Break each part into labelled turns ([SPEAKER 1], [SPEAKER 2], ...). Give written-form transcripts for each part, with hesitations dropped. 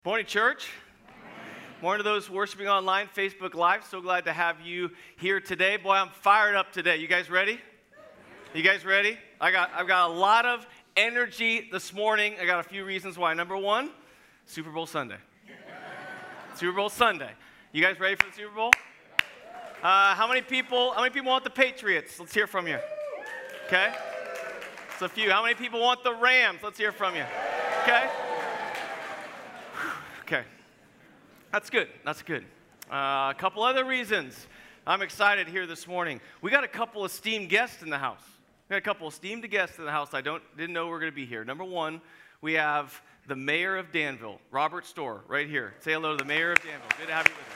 [SPEAKER 1] Morning, church. Morning to those worshiping online, Facebook Live. So glad to have you here today. Boy, I'm fired up today. You guys ready? You guys ready? I've got a lot of energy this morning. I got a few reasons why. Number one, Super Bowl Sunday. Super Bowl Sunday. You guys ready for the Super Bowl? How many people want the Patriots? Let's hear from you. Okay? It's a few. How many people want the Rams? Let's hear from you. Okay? Okay, that's good. That's good. A couple other reasons I'm excited here this morning. We got a couple of esteemed guests in the house. We got a couple of esteemed guests in the house. Didn't know we were going to be here. Number one, we have the mayor of Danville, Robert Storr, right here. Say hello to the mayor of Danville. Good to have you with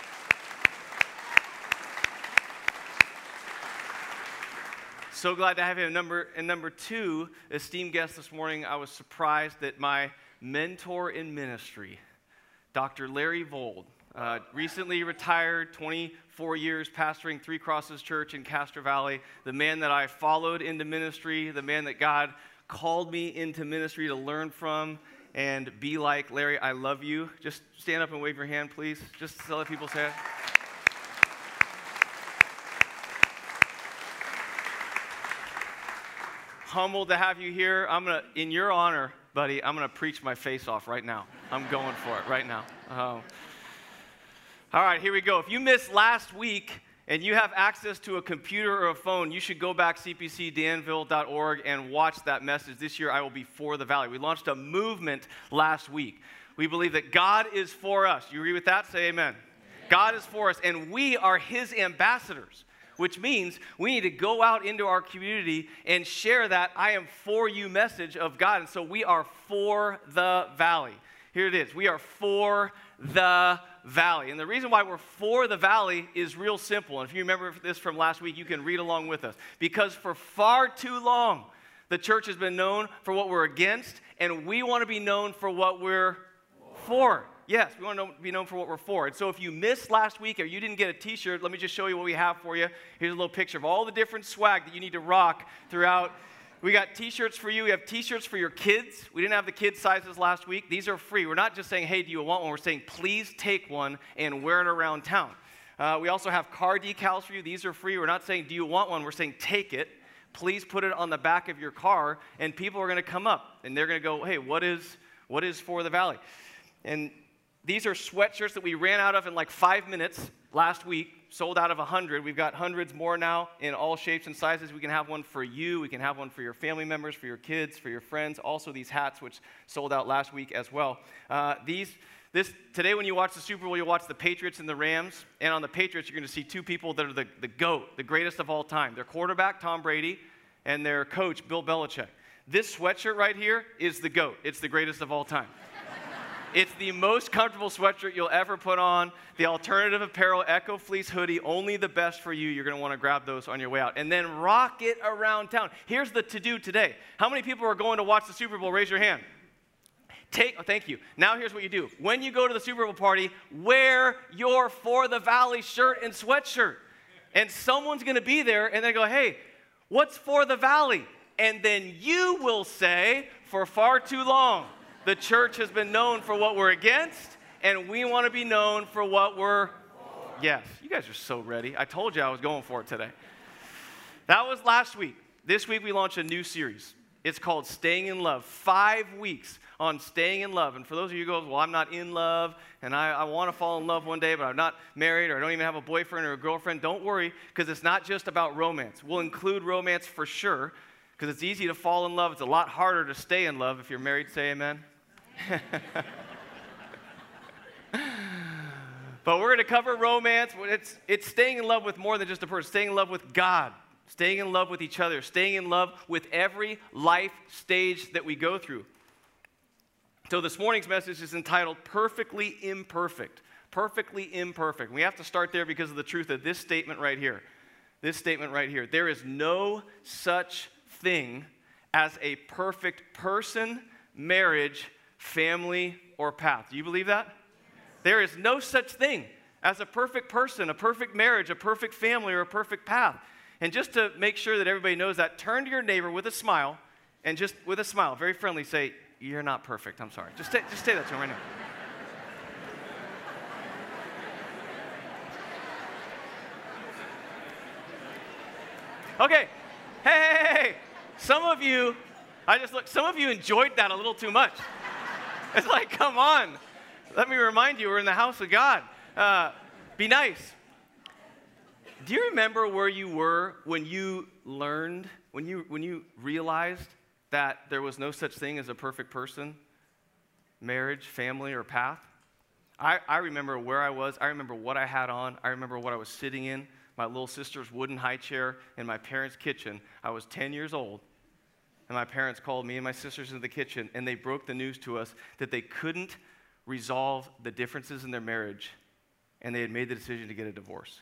[SPEAKER 1] us. So glad to have him. Number two, esteemed guest this morning. I was surprised that my mentor in ministry, Dr. Larry Vold, recently retired, 24 years pastoring Three Crosses Church in Castro Valley, the man that I followed into ministry, the man that God called me into ministry to learn from and be like. Larry, I love you. Just stand up and wave your hand, please, just to let people say it. Humbled to have you here. In your honor, buddy, I'm going to preach my face off right now. I'm going for it right now. All right, here we go. If you missed last week and you have access to a computer or a phone, you should go back cpcdanville.org and watch that message. This year, I will be for the Valley. We launched a movement last week. We believe that God is for us. You agree with that? Say amen. God is for us, and we are His ambassadors, which means we need to go out into our community and share that I am for you message of God. And so we are for the Valley. Here it is. We are for the Valley. And the reason why we're for the Valley is real simple. And if you remember this from last week, you can read along with us. Because for far too long, the church has been known for what we're against, and we want to be known for what we're for. Yes, we want to be known for what we're for. And so if you missed last week or you didn't get a t-shirt, let me just show you what we have for you. Here's a little picture of all the different swag that you need to rock throughout. We got t-shirts for you. We have t-shirts for your kids. We didn't have the kids' sizes last week. These are free. We're not just saying, hey, do you want one? We're saying, please take one and wear it around town. We also have car decals for you. These are free. We're not saying, do you want one? We're saying, take it. Please put it on the back of your car, and people are going to come up, and they're going to go, hey, what is for the Valley? And these are sweatshirts that we ran out of in like 5 minutes last week, sold out of 100. We've got hundreds more now in all shapes and sizes. We can have one for you. We can have one for your family members, for your kids, for your friends. Also these hats, which sold out last week as well. Today when you watch the Super Bowl, you'll watch the Patriots and the Rams. And on the Patriots, you're going to see two people that are the GOAT, the greatest of all time. Their quarterback, Tom Brady, and their coach, Bill Belichick. This sweatshirt right here is the GOAT. It's the greatest of all time. It's the most comfortable sweatshirt you'll ever put on. The alternative apparel, Echo Fleece hoodie, only the best for you. You're going to want to grab those on your way out. And then rock it around town. Here's the to-do today. How many people are going to watch the Super Bowl? Raise your hand. Thank you. Now here's what you do. When you go to the Super Bowl party, wear your For the Valley shirt and sweatshirt. And someone's going to be there, and they go, hey, what's for the Valley? And then you will say, for far too long, the church has been known for what we're against, and we want to be known for what we're for. Yes, you guys are so ready. I told you I was going for it today. That was last week. This week we launched a new series. It's called Staying in Love. 5 weeks on staying in love. And for those of you who go, well, I'm not in love, and I want to fall in love one day, but I'm not married, or I don't even have a boyfriend or a girlfriend, don't worry, because it's not just about romance. We'll include romance for sure, because it's easy to fall in love. It's a lot harder to stay in love. If you're married, say amen. But we're going to cover romance. It's staying in love with more than just a person. Staying in love with God. Staying in love with each other. Staying in love with every life stage that we go through. So this morning's message is entitled Perfectly Imperfect. Perfectly imperfect. We have to start there because of the truth of this statement right here. This statement right here. There is no such thing as a perfect person, marriage, family, or path. Do you believe that? Yes. There is no such thing as a perfect person, a perfect marriage, a perfect family, or a perfect path. And just to make sure that everybody knows that, turn to your neighbor with a smile, and just with a smile, very friendly, say, you're not perfect, I'm sorry. Just say that to him right now. Okay. Hey. Some of you enjoyed that a little too much. It's like, come on. Let me remind you, we're in the house of God. Be nice. Do you remember where you were when you learned, when you realized that there was no such thing as a perfect person, marriage, family, or path? I remember where I was. I remember what I had on. I remember what I was sitting in, my little sister's wooden high chair in my parents' kitchen. I was 10 years old, and my parents called me and my sisters into the kitchen, and they broke the news to us that they couldn't resolve the differences in their marriage, and they had made the decision to get a divorce.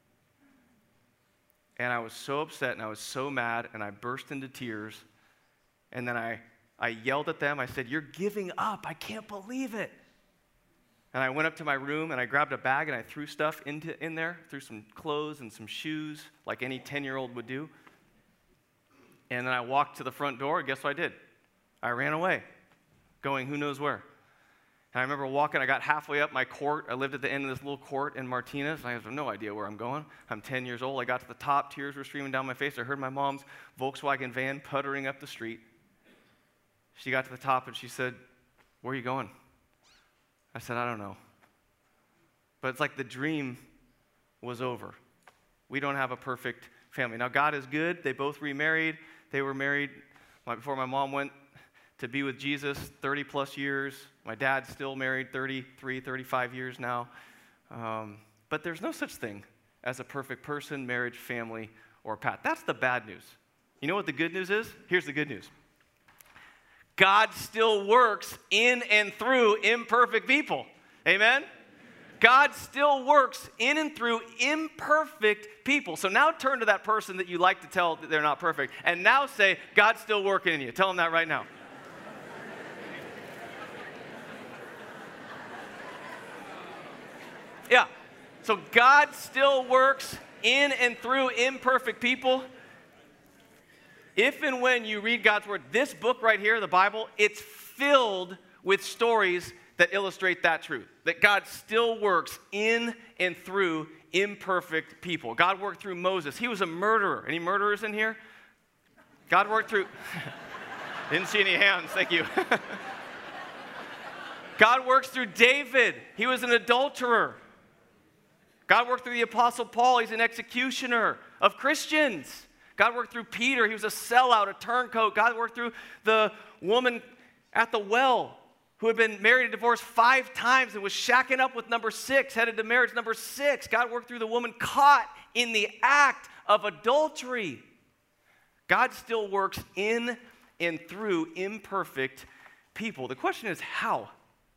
[SPEAKER 1] And I was so upset, and I was so mad, and I burst into tears, and then I yelled at them. I said, "You're giving up. I can't believe it." And I went up to my room, and I grabbed a bag, and I threw stuff in there, threw some clothes and some shoes, like any 10-year-old would do. And then I walked to the front door, and guess what I did? I ran away, going who knows where. And I remember walking, I got halfway up my court. I lived at the end of this little court in Martinez, and I have no idea where I'm going. I'm 10 years old. I got to the top, tears were streaming down my face. I heard my mom's Volkswagen van puttering up the street. She got to the top, and she said, "Where are you going?" I said, "I don't know." But it's like the dream was over. We don't have a perfect family. Now, God is good. They both remarried. They were married before my mom went to be with Jesus 30-plus years. My dad's still married 33, 35 years now. But there's no such thing as a perfect person, marriage, family, or path. That's the bad news. You know what the good news is? Here's the good news. God still works in and through imperfect people. Amen? God still works in and through imperfect people. So now turn to that person that you like to tell that they're not perfect, and now say, "God's still working in you." Tell them that right now. Yeah. So God still works in and through imperfect people. If and when you read God's word, this book right here, the Bible, it's filled with stories that illustrate that truth, that God still works in and through imperfect people. God worked through Moses. He was a murderer. Any murderers in here? God worked through... Didn't see any hands. Thank you. God works through David. He was an adulterer. God worked through the Apostle Paul. He's an executioner of Christians. God worked through Peter. He was a sellout, a turncoat. God worked through the woman at the well who had been married and divorced 5 times and was shacking up with number 6, headed to marriage number 6. God worked through the woman caught in the act of adultery. God still works in and through imperfect people. The question is how?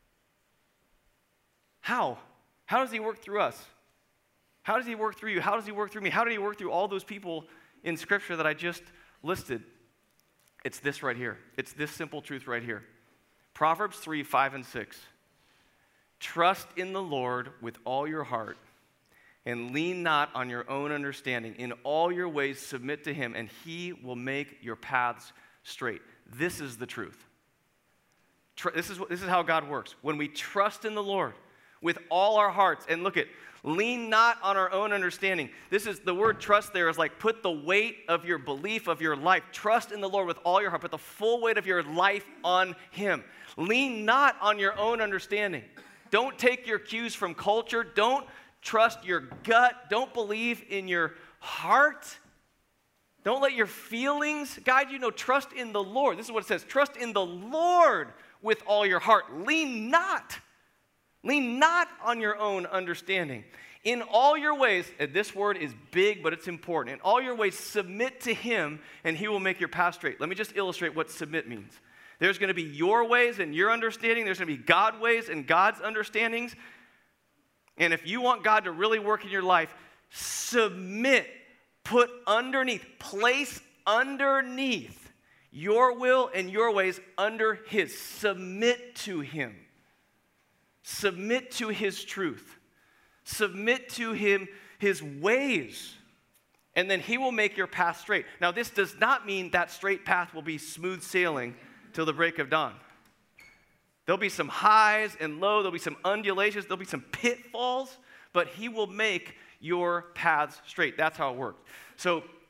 [SPEAKER 1] How? How does he work through us? How does he work through you? How does he work through me? How did he work through all those people in Scripture that I just listed? It's this right here. It's this simple truth right here. Proverbs 3, 5, and 6. Trust in the Lord with all your heart and lean not on your own understanding. In all your ways submit to him, and he will make your paths straight. This is the truth. This is how God works. When we trust in the Lord with all our hearts, and look at, lean not on our own understanding. This is, the word trust there is like put the weight of your belief of your life. Trust in the Lord with all your heart. Put the full weight of your life on him. Lean not on your own understanding. Don't take your cues from culture. Don't trust your gut. Don't believe in your heart. Don't let your feelings guide you. No, trust in the Lord. This is what it says. Trust in the Lord with all your heart. Lean not on your own understanding. In all your ways, and this word is big, but it's important. In all your ways, submit to him, and he will make your path straight. Let me just illustrate what submit means. There's going to be your ways and your understanding. There's going to be God's ways and God's understandings. And if you want God to really work in your life, submit, put underneath, place underneath your will and your ways under his. Submit to him. Submit to his truth. Submit to him, his ways. And then he will make your path straight. Now, this does not mean that straight path will be smooth sailing till the break of dawn. There'll be some highs and lows. There'll be some undulations. There'll be some pitfalls. But he will make your paths straight. That's how it works. So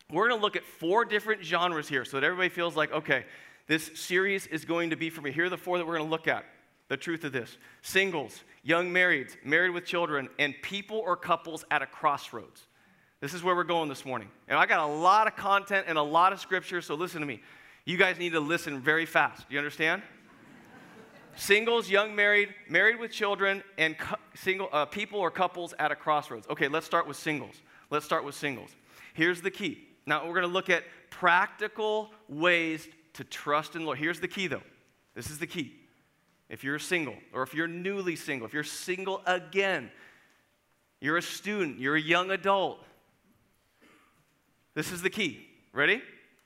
[SPEAKER 1] We're going to look at 4 different genres here so that everybody feels like, okay, this series is going to be for me. Here are the 4 that we're going to look at. The truth of this: singles, young marrieds, married with children, and people or couples at a crossroads. This is where we're going this morning. And I got a lot of content and a lot of scripture, so listen to me. You guys need to listen very fast. Do you understand? Singles, young married, married with children, and people or couples at a crossroads. Okay, let's start with singles. Let's start with singles. Here's the key. Now, we're going to look at practical ways to trust in the Lord. Here's the key, though. This is the key. If you're single, or if you're newly single, if you're single again, you're a student, you're a young adult, this is the key. Ready?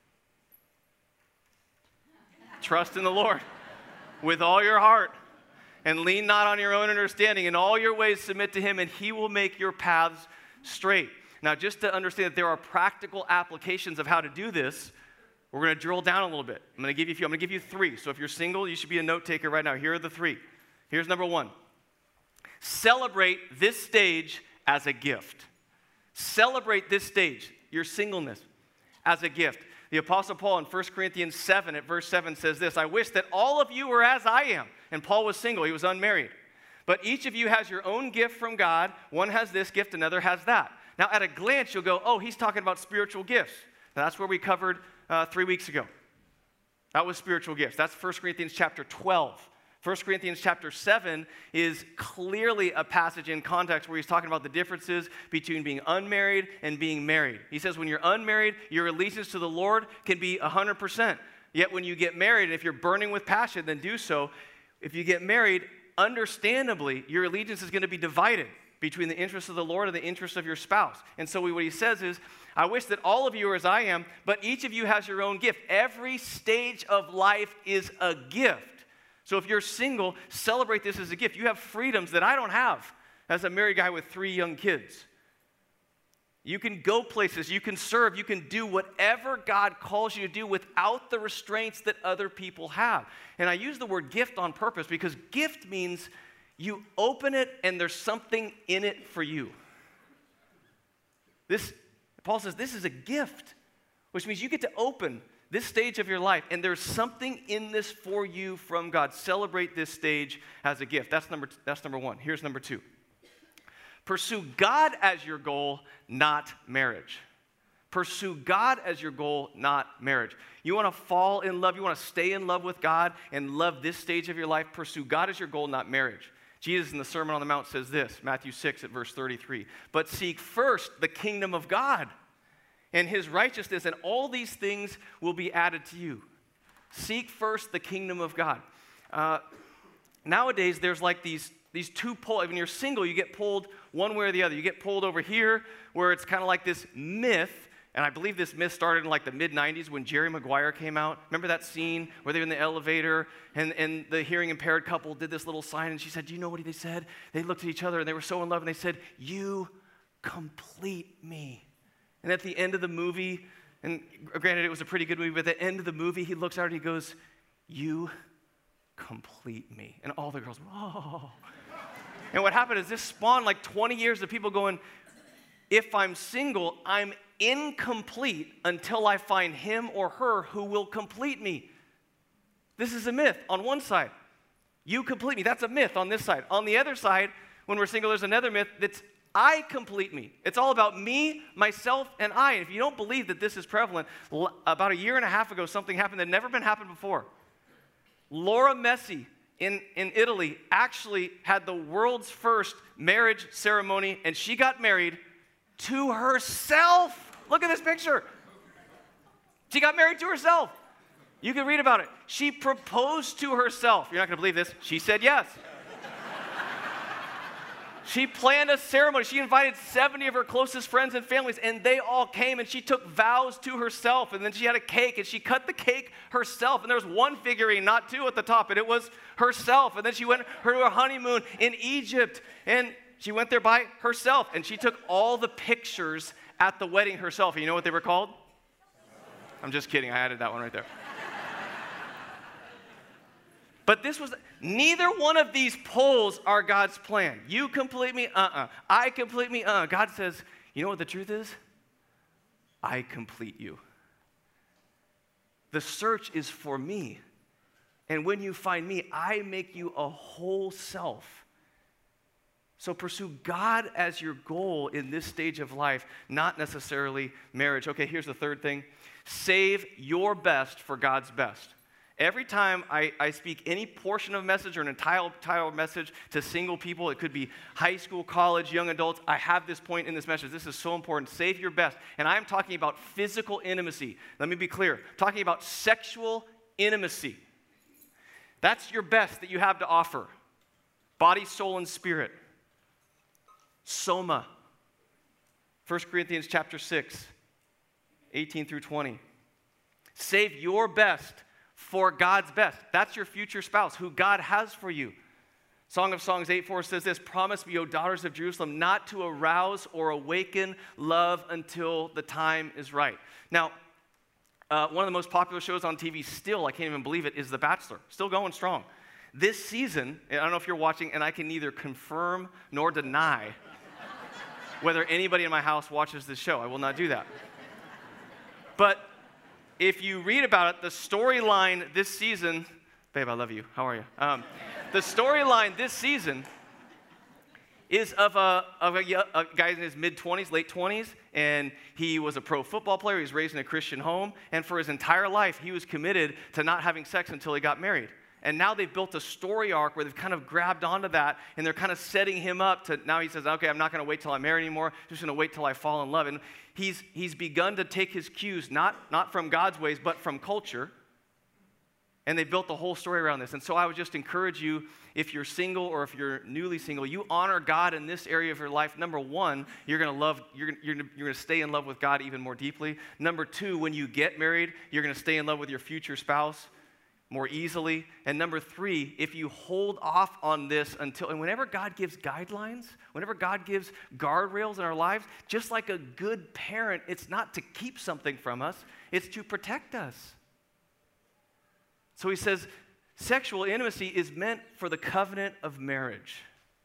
[SPEAKER 1] Trust in the Lord with all your heart, and lean not on your own understanding. In all your ways submit to Him, and He will make your paths straight. Now, just to understand that there are practical applications of how to do this, we're going to drill down a little bit. I'm going to give you a few. I'm going to give you 3. So if you're single, you should be a note taker right now. Here are the 3. Here's number 1. Celebrate this stage as a gift. Celebrate this stage, your singleness, as a gift. The Apostle Paul in 1 Corinthians 7 at verse 7 says this: I wish that all of you were as I am. And Paul was single. He was unmarried. But each of you has your own gift from God. One has this gift, another has that. Now, at a glance, you'll go, oh, he's talking about spiritual gifts. Now, that's where we covered 3 weeks ago. That was spiritual gifts. That's 1 Corinthians chapter 12. 1 Corinthians chapter 7 is clearly a passage in context where he's talking about the differences between being unmarried and being married. He says when you're unmarried, your allegiance to the Lord can be 100%. Yet when you get married, and if you're burning with passion, then do so. If you get married, understandably, your allegiance is going to be divided between the interests of the Lord and the interests of your spouse. And so what he says is, I wish that all of you are as I am, but each of you has your own gift. Every stage of life is a gift. So if you're single, celebrate this as a gift. You have freedoms that I don't have as a married guy with 3 young kids. You can go places, you can serve, you can do whatever God calls you to do without the restraints that other people have. And I use the word gift on purpose because gift means you open it and there's something in it for you. Paul says this is a gift, which means you get to open this stage of your life, and there's something in this for you from God. Celebrate this stage as a gift. That's number 1. Here's number 2. Pursue God as your goal, not marriage. Pursue God as your goal, not marriage. You want to fall in love, you want to stay in love with God and love this stage of your life, pursue God as your goal, not marriage. Jesus in the Sermon on the Mount says this, Matthew 6 at verse 33, but seek first the kingdom of God and His righteousness, and all these things will be added to you. Seek first the kingdom of God. Nowadays, there's like these 2 poles. When you're single, you get pulled one way or the other. You get pulled over here, where it's kind of like this myth, and I believe this myth started in like the mid-'90s when Jerry Maguire came out. Remember that scene where they're in the elevator, and the hearing-impaired couple did this little sign, and she said, do you know what they said? They looked at each other, and they were so in love, and they said, you complete me. And at the end of the movie, and granted it was a pretty good movie, but at the end of the movie, he looks at her and he goes, you complete me. And all the girls, oh. And what happened is this spawned like 20 years of people going, if I'm single, I'm incomplete until I find him or her who will complete me. This is a myth on one side. You complete me. That's a myth on this side. On the other side, when we're single, there's another myth that's I complete me. It's all about me, myself, and I. And if you don't believe that this is prevalent, about a year and a half ago, something happened that had never been happened before. Laura Messi in Italy actually had the world's first marriage ceremony, and she got married to herself. Look at this picture. She got married to herself. You can read about it. She proposed to herself. You're not going to believe this. She said yes. She planned a ceremony. She invited 70 of her closest friends and families, and they all came, and she took vows to herself, and then she had a cake, and she cut the cake herself, and there was 1 figurine, not 2 at the top, and it was herself, and then she went to her honeymoon in Egypt, and she went there by herself, and she took all the pictures at the wedding herself. And you know what they were called? I'm just kidding. I added that one right there. But neither one of these poles are God's plan. You complete me, I complete me, God says, you know what the truth is? I complete you. The search is for me. And when you find me, I make you a whole self. So pursue God as your goal in this stage of life, not necessarily marriage. Okay, here's the third thing. Save your best for God's best. Every time I speak any portion of a message or an entire message to single people, it could be high school, college, young adults, I have this point in this message. This is so important. Save your best. And I'm talking about physical intimacy. Let me be clear. I'm talking about sexual intimacy. That's your best that you have to offer. Body, soul, and spirit. Soma. 1 Corinthians chapter 6, 18 through 20. Save your best for God's best. That's your future spouse, who God has for you. Song of Songs 8:4 says this, promise me, O daughters of Jerusalem, not to arouse or awaken love until the time is right. Now, one of the most popular shows on TV still, I can't even believe it, is The Bachelor. Still going strong. This season, I don't know if you're watching, and I can neither confirm nor deny whether anybody in my house watches this show. I will not do that. But if you read about it, the storyline this season, babe, I love you. How are you? The storyline this season is of a guy in his mid-20s, late 20s, and he was a pro football player. He was raised in a Christian home, and for his entire life, he was committed to not having sex until he got married. And now they've built a story arc where they've kind of grabbed onto that, and they're kind of setting him up to, now he says, okay, I'm not going to wait till I'm married anymore. I'm just going to wait till I fall in love. And he's begun to take his cues, not from God's ways, but from culture. And they built the whole story around this. And so I would just encourage you, if you're single or if you're newly single, you honor God in this area of your life. Number one, you're going to stay in love with God even more deeply. Number two, when you get married, you're going to stay in love with your future spouse more easily. And number three, if you hold off on this until, and whenever God gives guidelines, whenever God gives guardrails in our lives, just like a good parent, it's not to keep something from us, it's to protect us. So he says, sexual intimacy is meant for the covenant of marriage.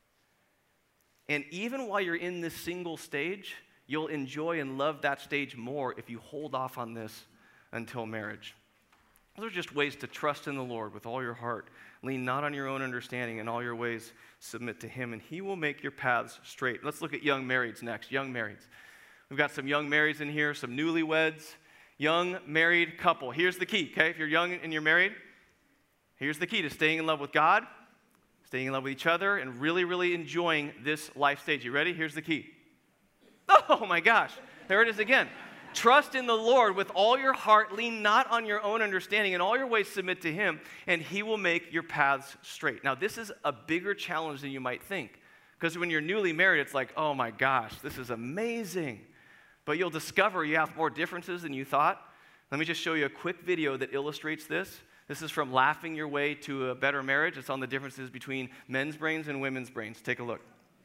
[SPEAKER 1] And even while you're in this single stage, you'll enjoy and love that stage more if you hold off on this until marriage. Those are just ways to trust in the Lord with all your heart. Lean not on your own understanding. In all your ways, submit to him, and he will make your paths straight. Let's look at young marrieds next. Young marrieds. We've got some young marrieds in here, some newlyweds, young married couple. Here's the key, okay? If you're young and you're married, here's the key to staying in love with God, staying in love with each other, and really, really enjoying this life stage. You ready? Here's the key. Oh my gosh, there it is again. Trust in the Lord with all your heart. Lean not on your own understanding. In all your ways submit to him, and he will make your paths straight. Now, this is a bigger challenge than you might think. Because when you're newly married, it's like, oh my gosh, this is amazing. But you'll discover you have more differences than you thought. Let me just show you a quick video that illustrates this. This is from Laughing Your Way to a Better Marriage. It's on the differences between men's brains and women's brains. Take a look.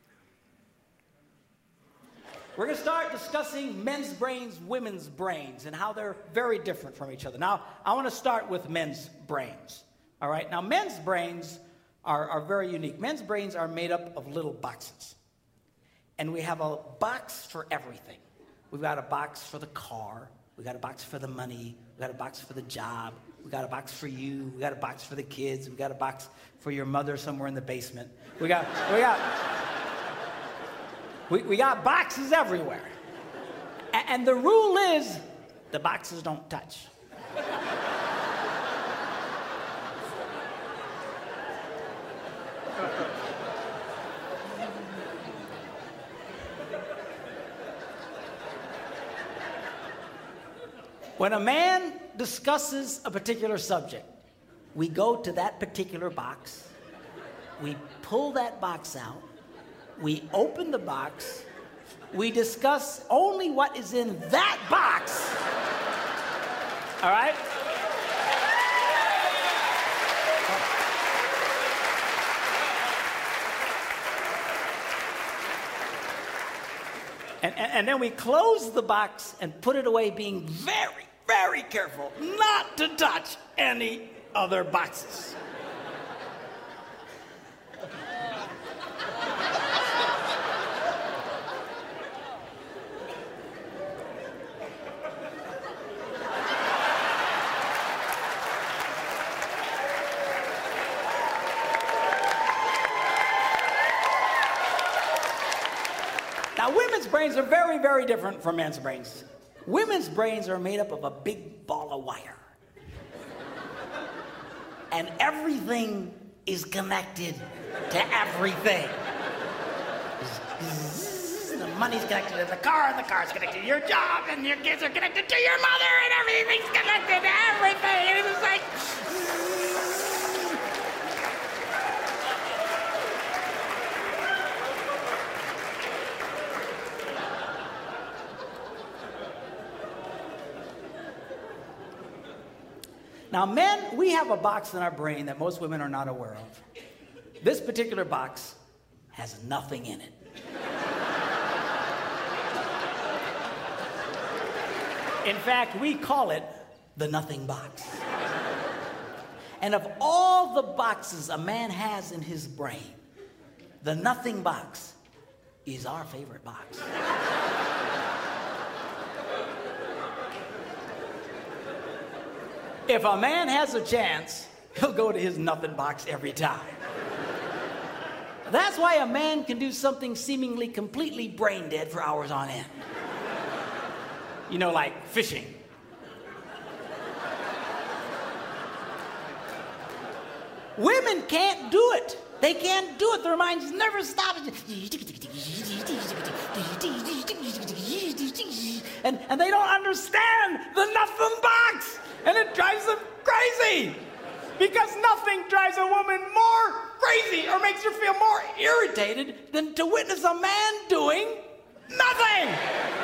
[SPEAKER 2] We're going to start discussing men's brains, women's brains, and how they're very different from each other. Now, I want to start with men's brains. All right? Now, men's brains are very unique. Men's brains are made up of little boxes. And we have a box for everything. We've got a box for the car. We've got a box for the money. We've got a box for the job. We've got a box for you. We've got a box for the kids. We've got a box for your mother somewhere in the basement. We got boxes everywhere. And the rule is the boxes don't touch. When a man discusses a particular subject, we go to that particular box, we pull that box out, we open the box, we discuss only what is in that box. All right? And then we close the box and put it away, being very, very careful not to touch any other boxes. Now, women's brains are very, very different from men's brains. Women's brains are made up of a big ball of wire. And everything is connected to everything. The money's connected to the car, and the car's connected to your job, and your kids are connected to your mother, and everything's connected to everything. And it's just like... Now, men, we have a box in our brain that most women are not aware of. This particular box has nothing in it. In fact, we call it the nothing box. And of all the boxes a man has in his brain, the nothing box is our favorite box. If a man has a chance, he'll go to his nothing box every time. That's why a man can do something seemingly completely brain dead for hours on end. You know, like fishing. Women can't do it. They can't do it. Their minds never stop. And they don't understand the nothing box. And it drives them crazy. Because nothing drives a woman more crazy or makes her feel more irritated than to witness a man doing nothing.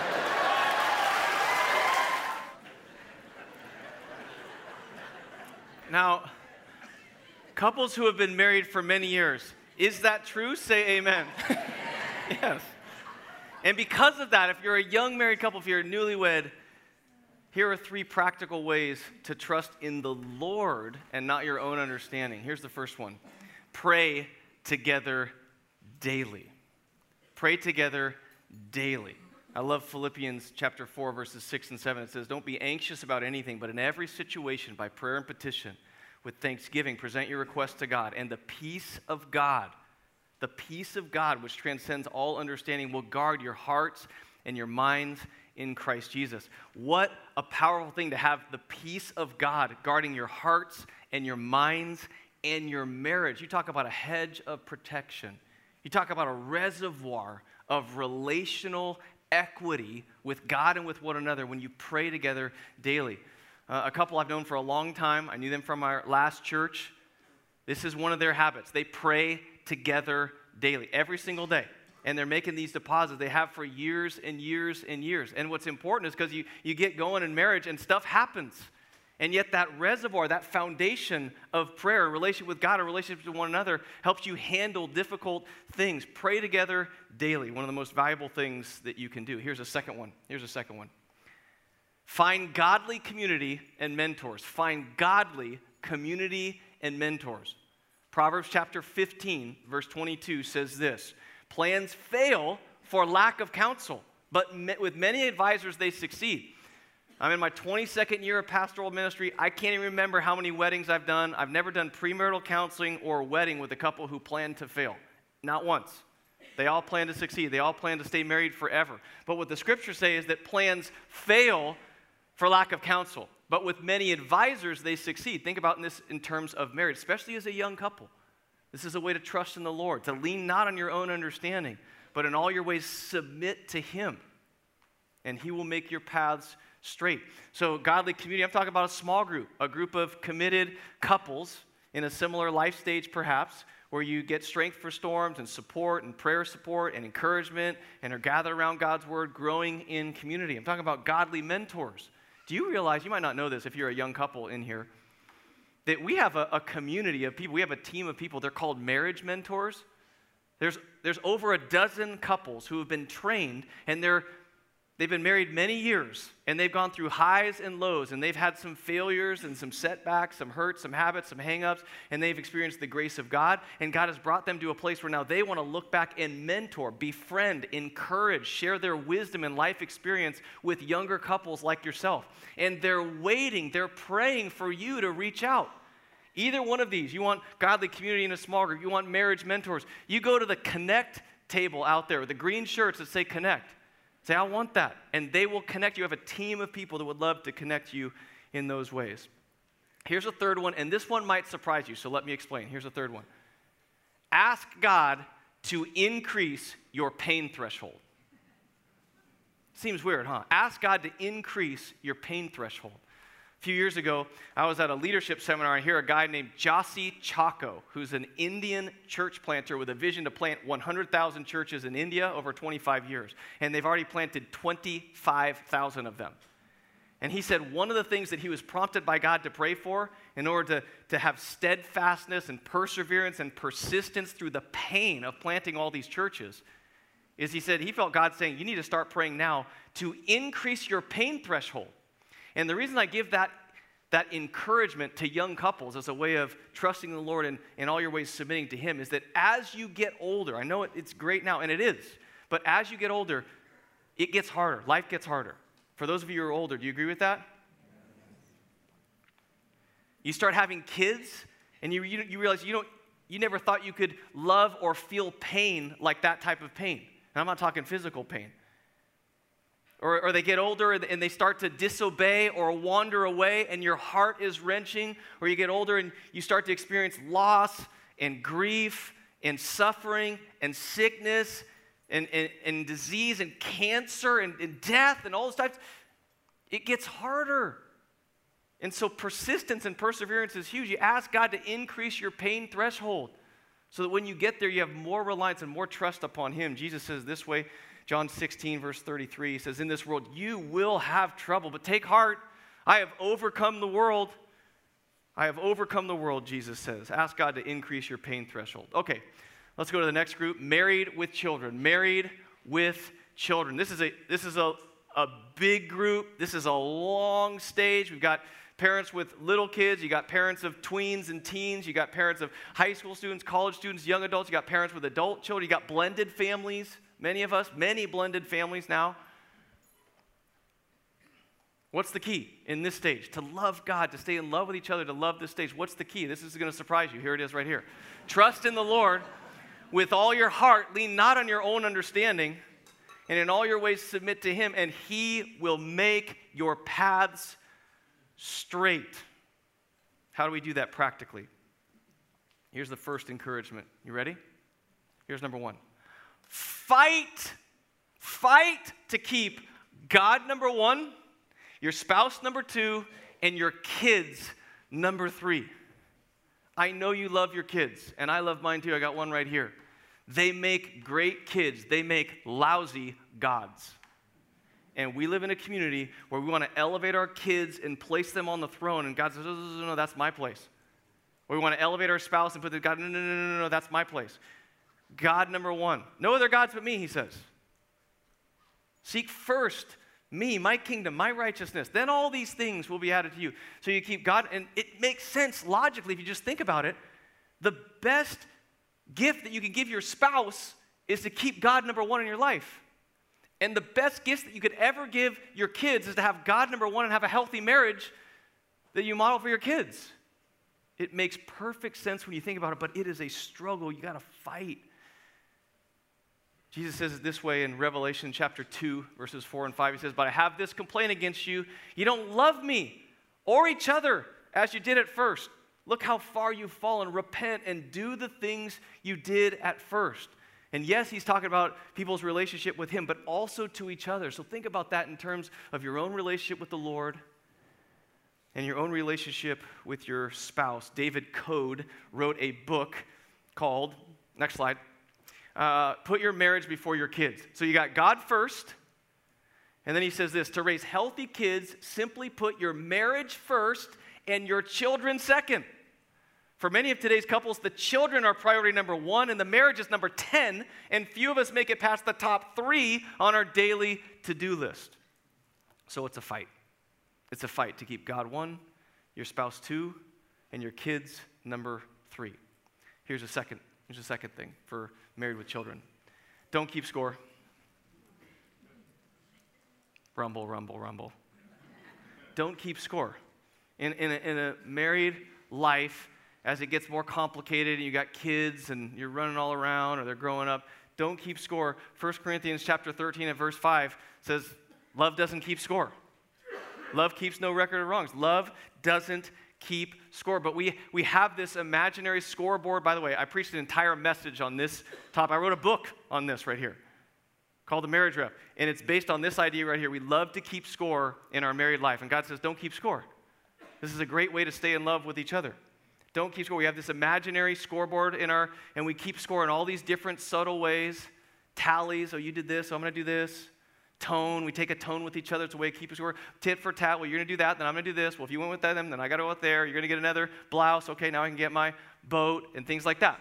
[SPEAKER 1] Now, couples who have been married for many years, is that true? Say amen. Yes. And because of that, if you're a young married couple, if you're a newlywed, here are 3 practical ways to trust in the Lord and not your own understanding. Here's the first one. Pray together daily. Pray together daily. I love Philippians chapter 4, verses 6 and 7. It says, don't be anxious about anything, but in every situation, by prayer and petition, with thanksgiving, present your requests to God. And the peace of God, which transcends all understanding, will guard your hearts and your minds in Christ Jesus. What a powerful thing to have the peace of God guarding your hearts and your minds and your marriage. You talk about a hedge of protection. You talk about a reservoir of relational equity with God and with one another when you pray together daily. A couple I've known for a long time. I knew them from our last church. This is one of their habits. They pray together daily, every single day. And they're making these deposits they have for years and years and years. And what's important is because you get going in marriage and stuff happens. And yet that reservoir, that foundation of prayer, a relationship with God, a relationship with one another, helps you handle difficult things. Pray together daily, one of the most valuable things that you can do. Here's a second one. Find godly community and mentors. Find godly community and mentors. Proverbs chapter 15, verse 22 says this, plans fail for lack of counsel, but with many advisors they succeed. I'm in my 22nd year of pastoral ministry. I can't even remember how many weddings I've done. I've never done premarital counseling or a wedding with a couple who plan to fail. Not once. They all plan to succeed. They all plan to stay married forever. But what the scriptures say is that plans fail for lack of counsel. But with many advisors, they succeed. Think about this in terms of marriage, especially as a young couple. This is a way to trust in the Lord, to lean not on your own understanding, but in all your ways submit to Him, and He will make your paths straight. So godly community, I'm talking about a small group, a group of committed couples in a similar life stage perhaps, where you get strength for storms and support and prayer support and encouragement and are gathered around God's word, growing in community. I'm talking about godly mentors. Do you realize, you might not know this if you're a young couple in here, that we have a community of people, we have a team of people, they're called marriage mentors. There's over a dozen couples who have been trained, and they've been married many years, and they've gone through highs and lows, and they've had some failures and some setbacks, some hurts, some habits, some hang-ups, and they've experienced the grace of God, and God has brought them to a place where now they want to look back and mentor, befriend, encourage, share their wisdom and life experience with younger couples like yourself. And they're waiting, they're praying for you to reach out. Either one of these, you want godly community in a small group, you want marriage mentors, you go to the Connect table out there with the green shirts that say connect. Say, I want that. And they will connect you. You have a team of people that would love to connect you in those ways. Here's a third one, and this one might surprise you, so let me explain. Here's a third one. Ask God to increase your pain threshold. Seems weird, huh? Ask God to increase your pain threshold. A few years ago, I was at a leadership seminar, and here a guy named Jossi Chacko, who's an Indian church planter with a vision to plant 100,000 churches in India over 25 years. And they've already planted 25,000 of them. And he said one of the things that he was prompted by God to pray for in order to have steadfastness and perseverance and persistence through the pain of planting all these churches is he said he felt God saying, you need to start praying now to increase your pain threshold. And the reason I give that encouragement to young couples as a way of trusting the Lord and in all your ways submitting to Him is that as you get older, I know it's great now, and it is, but as you get older, it gets harder. Life gets harder. For those of you who are older, do you agree with that? You start having kids, and you realize you never thought you could love or feel pain like that type of pain. And I'm not talking physical pain. Or they get older and they start to disobey or wander away, and your heart is wrenching. Or you get older and you start to experience loss and grief and suffering and sickness and disease and cancer and death and all those types. It gets harder. And so persistence and perseverance is huge. You ask God to increase your pain threshold so that when you get there, you have more reliance and more trust upon Him. Jesus says this way, John 16, verse 33, He says, in this world you will have trouble, but take heart. I have overcome the world. I have overcome the world, Jesus says. Ask God to increase your pain threshold. Okay, let's go to the next group, married with children. Married with children. This is a big group. This is a long stage. We've got parents with little kids. You got parents of tweens and teens. You got parents of high school students, college students, young adults. You got parents with adult children. You got blended families. Many of us, many blended families now. What's the key in this stage? To love God, to stay in love with each other, to love this stage. What's the key? This is going to surprise you. Here it is right here. Trust in the Lord with all your heart. Lean not on your own understanding. And in all your ways submit to Him, and He will make your paths straight. How do we do that practically? Here's the first encouragement. You ready? Here's number one. Fight to keep God number one, your spouse number two, and your kids number three. I know you love your kids, and I love mine too. I got one right here. They make great kids. They make lousy gods. And we live in a community where we want to elevate our kids and place them on the throne, and God says, no, that's my place. Or we want to elevate our spouse and put the God, no, that's my place. God number one. No other gods but me, He says. Seek first me, my kingdom, my righteousness. Then all these things will be added to you. So you keep God, and it makes sense logically if you just think about it. The best gift that you can give your spouse is to keep God number one in your life. And the best gifts that you could ever give your kids is to have God number one and have a healthy marriage that you model for your kids. It makes perfect sense when you think about it, but it is a struggle. You got to fight. Jesus says it this way in Revelation chapter 2, verses 4 and 5. He says, but I have this complaint against you. You don't love me or each other as you did at first. Look how far you've fallen. Repent and do the things you did at first. And yes, he's talking about people's relationship with Him, but also to each other. So think about that in terms of your own relationship with the Lord and your own relationship with your spouse. David Code wrote a book called, next slide, Put Your Marriage Before Your Kids. So you got God first, and then he says this, to raise healthy kids, simply put your marriage first and your children second. For many of today's couples, the children are priority number one, and the marriage is number 10, and few of us make it past the top 3 on our daily to-do list. So it's a fight. It's a fight to keep God 1, your spouse 2, and your kids number 3. Here's a second thing for married with children. Don't keep score. Rumble, rumble, rumble. Don't keep score. In a married life, as it gets more complicated and you got kids and you're running all around or they're growing up, Don't keep score. 1 Corinthians chapter 13 and verse 5 says, love doesn't keep score. Love keeps no record of wrongs. Love doesn't keep score. But we have this imaginary scoreboard. By the way, I preached an entire message on this topic. I wrote a book on this right here called The Marriage Rep. And it's based on this idea right here. We love to keep score in our married life. And God says, don't keep score. This is a great way to stay in love with each other. Don't keep score. We have this imaginary scoreboard and we keep score in all these different subtle ways. Tallies, oh, you did this, so I'm going to do this. Tone, we take a tone with each other. It's a way to keep score. Tit for tat, well, you're going to do that, then I'm going to do this. Well, if you went with them, then I got to go with there. You're going to get another blouse. Okay, now I can get my boat and things like that.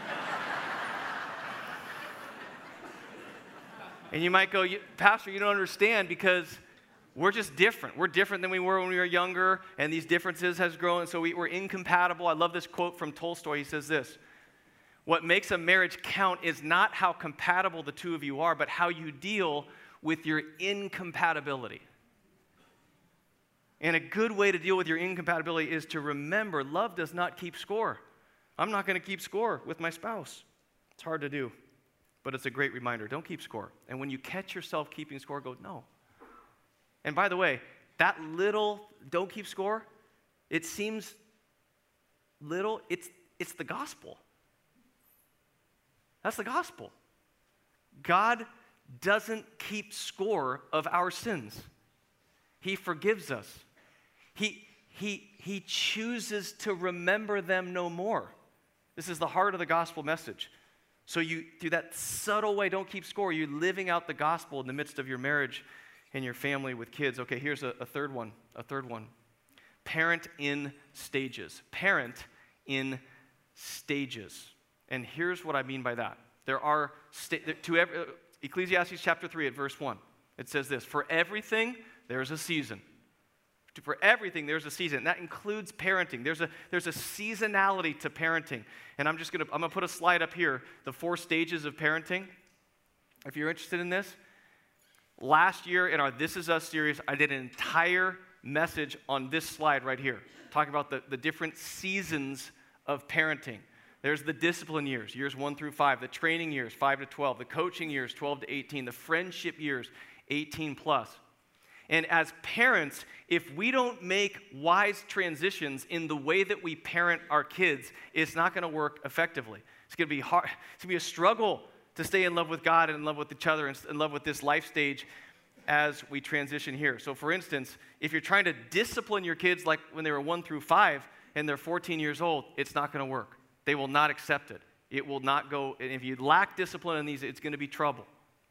[SPEAKER 1] And you might go, Pastor, you don't understand because we're just different. We're different than we were when we were younger, and these differences has grown, so we're incompatible. I love this quote from Tolstoy. He says this, what makes a marriage count is not how compatible the two of you are, but how you deal with your incompatibility. And a good way to deal with your incompatibility is to remember love does not keep score. I'm not going to keep score with my spouse. It's hard to do, but it's a great reminder. Don't keep score. And when you catch yourself keeping score, go, no. And by the way, that little don't keep score, it seems little, it's the gospel. That's the gospel. God doesn't keep score of our sins. He forgives us. He chooses to remember them no more. This is the heart of the gospel message. So you, through that subtle way, don't keep score, you're living out the gospel in the midst of your marriage and your family with kids. Okay, here's a third one. Parent in stages. Parent in stages. And here's what I mean by that. There are, Ecclesiastes chapter 3 at verse 1. It says this, for everything, there's a season. For everything, there's a season. That includes parenting. There's a seasonality to parenting. And I'm going to put a slide up here, the 4 stages of parenting. If you're interested in this, last year in our This Is Us series, I did an entire message on this slide right here, talking about the different seasons of parenting. There's the discipline years, years 1 through 5, the training years, 5 to 12, the coaching years, 12 to 18, the friendship years, 18 plus. And as parents, if we don't make wise transitions in the way that we parent our kids, it's not going to work effectively. It's going to be hard. It's going to be a struggle to stay in love with God and in love with each other and in love with this life stage as we transition here. So for instance, if you're trying to discipline your kids like when they were 1 through 5 and they're 14 years old, it's not going to work. They will not accept it. It will not go, and if you lack discipline in these, it's going to be trouble.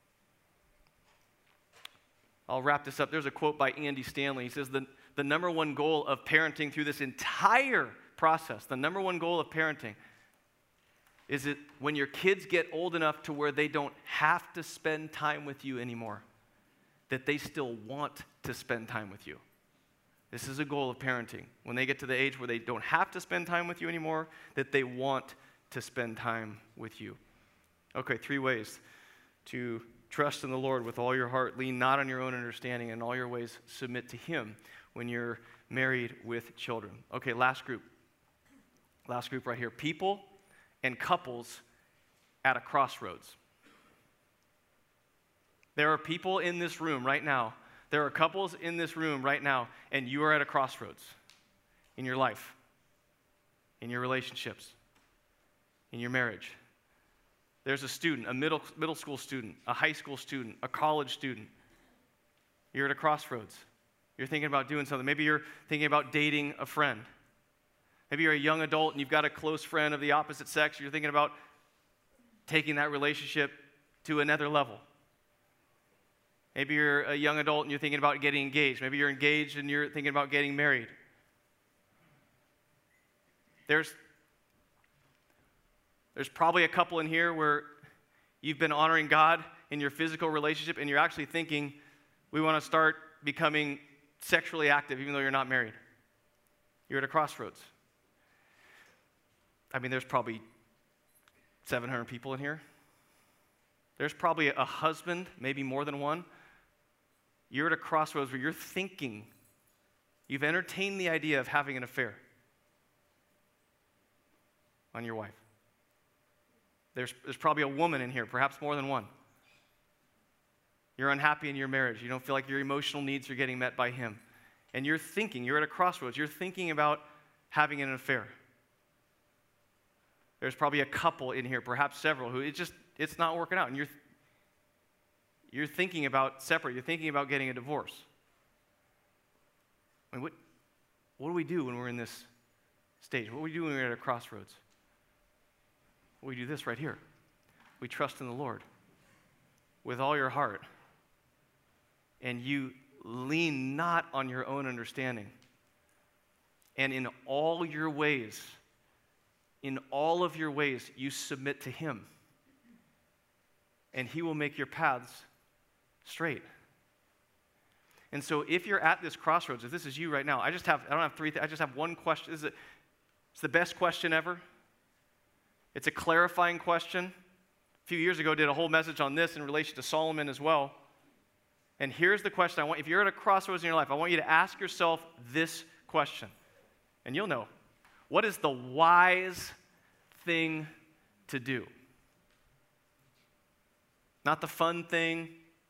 [SPEAKER 1] I'll wrap this up. There's a quote by Andy Stanley. He says, the number one goal of parenting through this entire process, the number one goal of parenting is that when your kids get old enough to where they don't have to spend time with you anymore, that they still want to spend time with you. This is a goal of parenting. When they get to the age where they don't have to spend time with you anymore, that they want to spend time with you. Okay, 3 ways to trust in the Lord with all your heart, lean not on your own understanding, and in all your ways submit to Him when you're married with children. Okay, last group. Last group right here. People and couples at a crossroads. There are people in this room right now. There are couples in this room right now, and you are at a crossroads in your life, in your relationships, in your marriage. There's a student, a middle school student, a high school student, a college student. You're at a crossroads. You're thinking about doing something. Maybe you're thinking about dating a friend. Maybe you're a young adult and you've got a close friend of the opposite sex. You're thinking about taking that relationship to another level. Maybe you're a young adult and you're thinking about getting engaged. Maybe you're engaged and you're thinking about getting married. There's probably a couple in here where you've been honoring God in your physical relationship and you're actually thinking, we want to start becoming sexually active even though you're not married. You're at a crossroads. I mean, there's probably 700 people in here. There's probably a husband, maybe more than one. You're at a crossroads where you're thinking, you've entertained the idea of having an affair on your wife. There's probably a woman in here, perhaps more than one. You're unhappy in your marriage. You don't feel like your emotional needs are getting met by him. And you're at a crossroads. You're thinking about having an affair. There's probably a couple in here, perhaps several, who it's not working out. And you're thinking about separate. You're thinking about getting a divorce. I mean, what do we do when we're in this stage? What do we do when we're at a crossroads? Well, we do this right here. We trust in the Lord with all your heart. And you lean not on your own understanding. And in all of your ways, you submit to him. And he will make your paths straight. And so if you're at this crossroads, if this is you right now, I just have one question. It's the best question ever. It's a clarifying question. A few years ago, I did a whole message on this in relation to Solomon as well. And here's the question if you're at a crossroads in your life, I want you to ask yourself this question. And you'll know. What is the wise thing to do? Not the fun thing.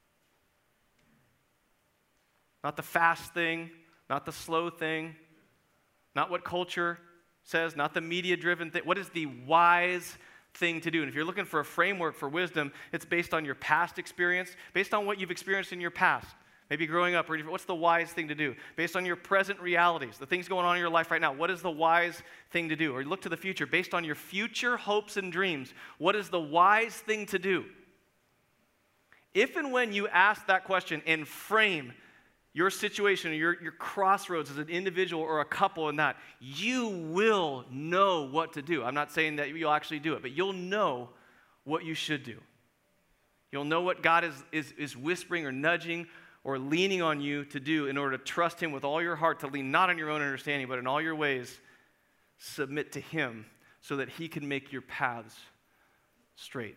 [SPEAKER 1] Not the fast thing. Not the slow thing. Not what culture says. Not the media-driven thing. What is the wise thing to do? And if you're looking for a framework for wisdom, it's based on your past experience, based on what you've experienced in your past, maybe growing up, or what's the wise thing to do? Based on your present realities, the things going on in your life right now, what is the wise thing to do? Or you look to the future, based on your future hopes and dreams, what is the wise thing to do? If and when you ask that question and frame your situation or your crossroads as an individual or a couple in that, you will know what to do. I'm not saying that you'll actually do it, but you'll know what you should do. You'll know what God is whispering or nudging or leaning on you to do in order to trust him with all your heart, to lean not on your own understanding, but in all your ways, submit to him so that he can make your paths straight.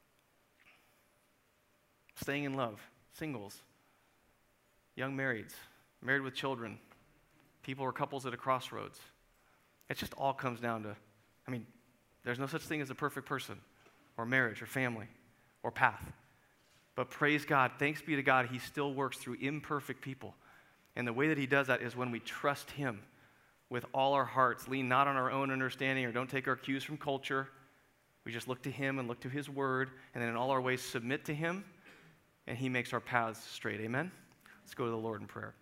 [SPEAKER 1] Staying in love, singles, young marrieds, married with children, people or couples at a crossroads. It just all comes down to, there's no such thing as a perfect person or marriage or family or path. But praise God, thanks be to God, he still works through imperfect people. And the way that he does that is when we trust him with all our hearts, lean not on our own understanding or don't take our cues from culture. We just look to him and look to his word, and then in all our ways submit to him, and he makes our paths straight. Amen? Let's go to the Lord in prayer.